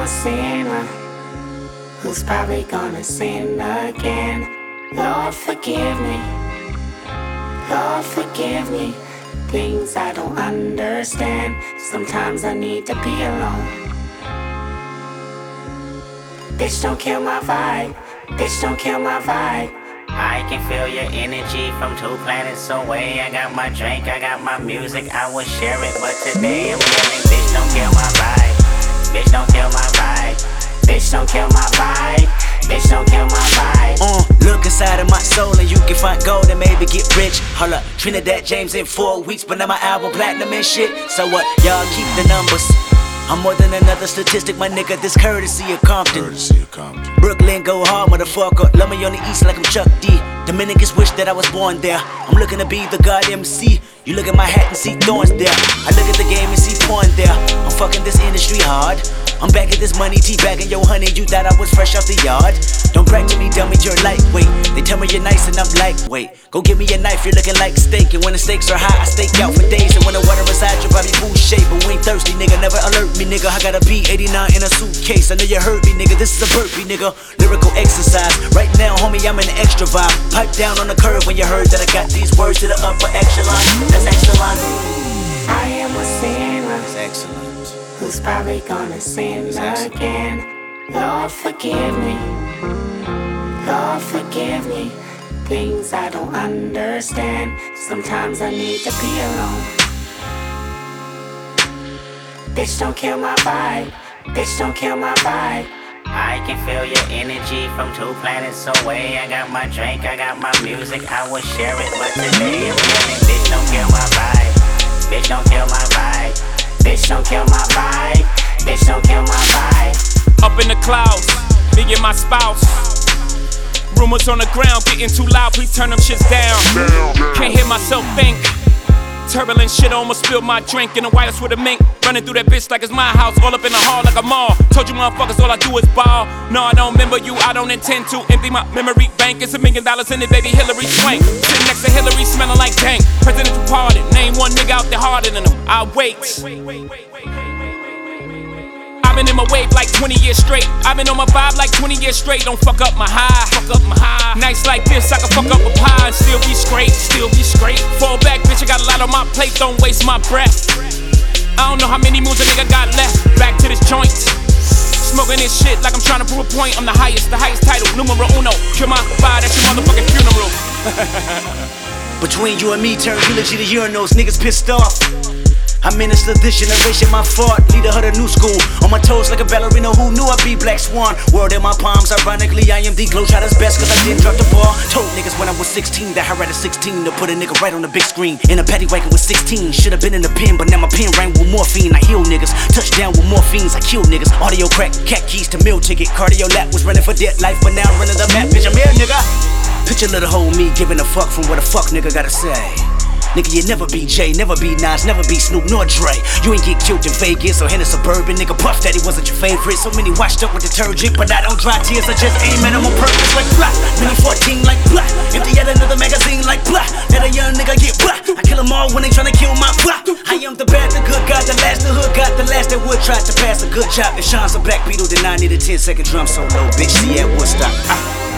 a sinner who's probably gonna sin again. Lord, forgive me. Lord, forgive me. Things I don't understand. Sometimes I need to be alone. Bitch, don't kill my vibe. Bitch, don't kill my vibe. I can feel your energy from 2 planets away. I got my drink, I got my music, I would share it, but today I'm yelling, bitch, don't kill my vibe. Bitch, don't kill my vibe. Bitch, don't kill my vibe. Bitch, don't kill my vibe. Look inside of my soul and you can find gold and maybe get rich. Hold up, Trinidad James in 4 weeks, but now my album platinum and shit. So what, y'all keep the numbers. I'm more than another statistic, my nigga, this courtesy of Compton. Brooklyn go hard, motherfucker. Love me on the east like I'm Chuck D. Dominicans wish that I was born there. I'm looking to be the god MC. You look at my hat and see thorns there. I look at the game and see porn there. I'm fucking this industry hard. I'm back at this money, teabagging yo honey. You thought I was fresh off the yard. Don't brag to me, dummy, you're lightweight. They tell me you're nice and I'm lightweight. Go give me a knife, you're looking like steak. And when the stakes are high, I stake out for days. And when the water inside your body full shape, but we ain't thirsty, nigga, never alert me, nigga. I got a B89 in a suitcase. I know you heard me, nigga. This is a burpee, nigga. Lyrical exercise. Right now, homie, I'm in the extra vibe. Pipe down on the curve when you heard that I got these words to the upper echelon. That's excellent. I am a sinner. That's excellent. Who's probably gonna sin again. Lord, forgive me. Lord, forgive me. Things I don't understand. Sometimes I need to be alone. Bitch, don't kill my vibe. Bitch, don't kill my vibe. I can feel your energy from 2 planets away. I got my drink, I got my music, I would share it, but today I'm yelling, bitch, don't kill my vibe. Bitch, don't kill my vibe. Bitch, don't kill my vibe. Bitch, don't kill my vibe. Up in the clouds, me and my spouse. Rumors on the ground getting too loud, please turn them shits down. Can't hear myself think. Turbulent shit, almost spilled my drink in the wireless with a mink. Running through that bitch like it's my house, all up in the hall like a mall. Told you motherfuckers all I do is ball. No, I don't remember you, I don't intend to empty my memory bank. It's $1 million in it, baby, Hillary Swank. Sitting next to Hillary, smelling like dank. Presidential pardon, name one nigga out there harder than him. I wait. I've been in my wave like 20 years straight. I've been on my vibe like 20 years straight. Don't fuck up my high. Fuck up my high. Nights like this, I can fuck up a pie and still be straight. Still be straight. Fall back, bitch, I got a lot on my plate. Don't waste my breath. I don't know how many moves a nigga got left. Back to this joint. Smoking this shit like I'm trying to prove a point. I'm the highest title, numero uno. Kill my vibe, that's your motherfucking funeral. Between you and me, turn eulogy to urinals. Niggas pissed off. I minister this generation, my fault. Leader of the new school. On my toes like a ballerina, who knew I'd be Black Swan? World in my palms, ironically, I am the Globetrotter's best, cause I didn't drop the ball. Told niggas when I was 16 that I had a 16 to put a nigga right on the big screen. In a paddy wagon with 16, should've been in the pen, but now my pen rang with morphine. I heal niggas, touchdown with morphines, I kill niggas. Audio crack, cat keys to meal ticket. Cardio lap was running for dead life, but now I'm running the map, bitch, I'm here, nigga. Picture little hoe me giving a fuck from what a fuck nigga gotta say. Nigga, you never be Jay, never be Nas, never be Snoop nor Dre. You ain't get killed in Vegas or in a suburban. Nigga, Puff Daddy wasn't your favorite. So many washed up with detergent, but I don't dry tears, I just aim at them on purpose like blah. Mini 14 like blah. Empty out another magazine like blah. Let a young nigga get blah. I kill them all when they tryna kill my blah. I am the bad, the good, got the last, the hood, got the last that would try to pass a good job. If Sean's a black Beatle, then I need a 10-second drum solo, bitch. See at Woodstock.